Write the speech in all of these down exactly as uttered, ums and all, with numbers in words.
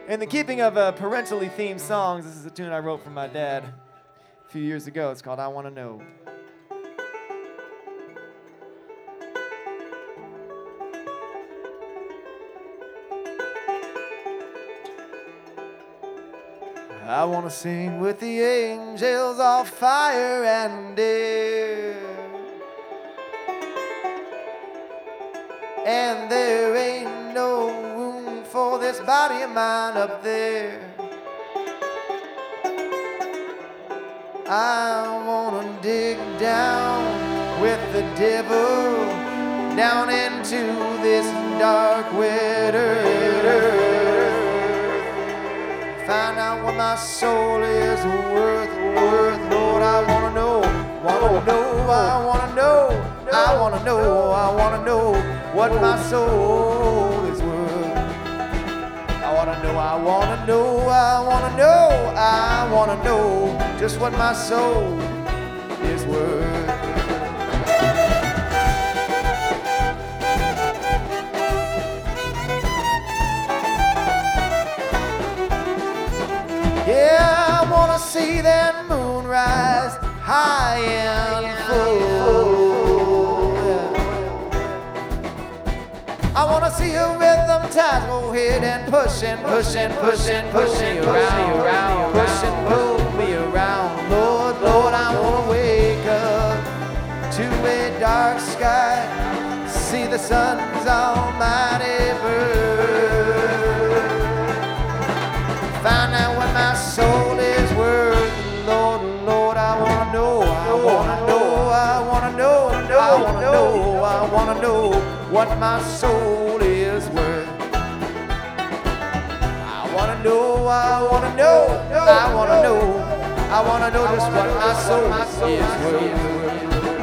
In the keeping of uh, parentally themed songs, this is a tune I wrote for my dad a few years ago. It's called I Wanna Know. I wanna sing with the angels of fire and air, and there ain't no room for this body of mine up there. I wanna dig down with the devil down into this dark wet earth. Find out what my soul is worth, worth, Lord, I wanna know, wanna know, I wanna know, I wanna know, I wanna know what my soul is worth. I wanna know, I wanna know, I wanna know, I wanna know just what my soul is worth. Yeah, I wanna see that moon rise high and full. I wanna see a rhythm time go ahead and push and push and push and push me around, push and pull me around. Lord, Lord, I wanna wake up to a dark sky, see the sun's almighty birth. Find out what my soul is worth. Lord, Lord, I wanna know, I wanna know, I wanna know, I wanna know, I wanna know what my soul is worth. I wanna know, I wanna know, I wanna know, I wanna know just what my soul is worth.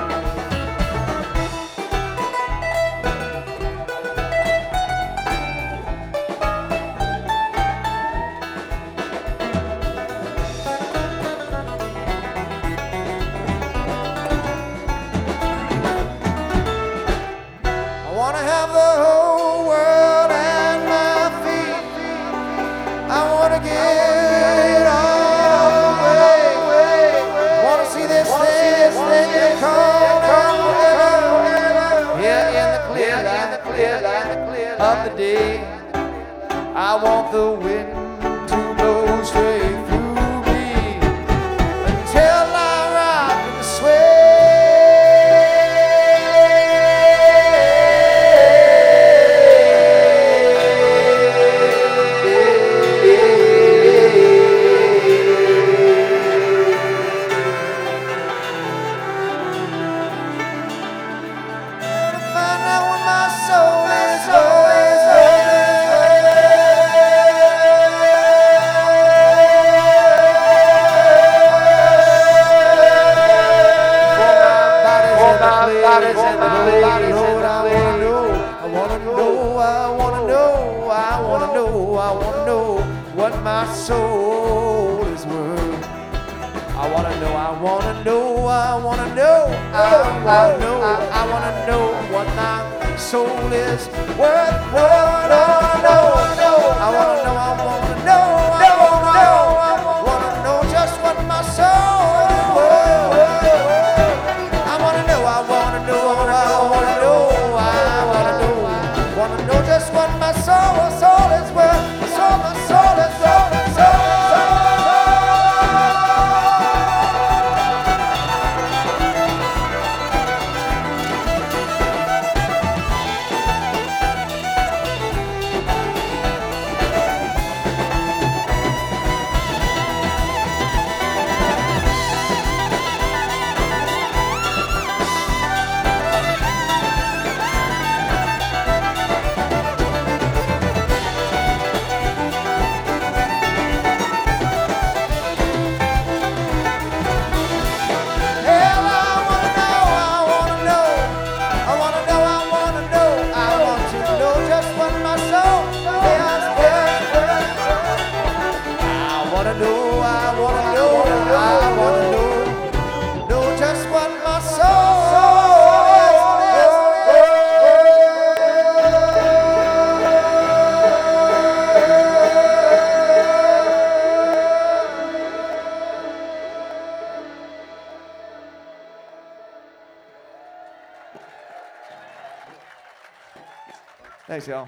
Of the day, I want the wind to blow straight through me until I rock and sway. Find out what my soul is worth. My soul is worth. I wanna know, I wanna know, I wanna know, I wanna know, I wanna know what my soul is worth. What I know, know, I wanna know, I wanna know, I wanna know, I wanna know just what my soul is worth. I wanna know, I wanna know, I wanna know, I wanna know, wanna know just what my soul, soul is worth. So my soul is worth. Thanks, y'all.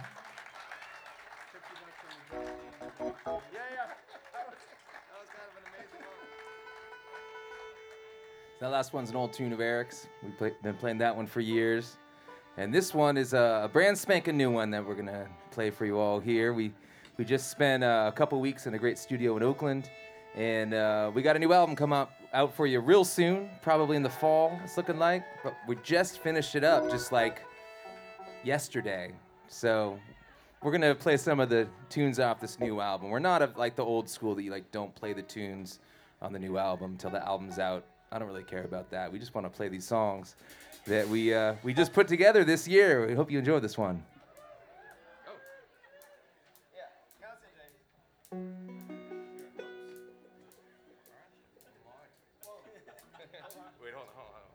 That last one's an old tune of Eric's. We've play, been playing that one for years. And this one is a, a brand spanking new one that we're going to play for you all here. We we just spent uh, a couple weeks in a great studio in Oakland, and uh, we got a new album come out, out for you real soon, probably in the fall, it's looking like. But we just finished it up just like yesterday. So we're going to play some of the tunes off this new album. We're not a, like the old school that you like don't play the tunes on the new album until the album's out. I don't really care about that. We just want to play these songs that we uh, we just put together this year. We hope you enjoy this one. Oh. Yeah. Wait, hold on, hold on.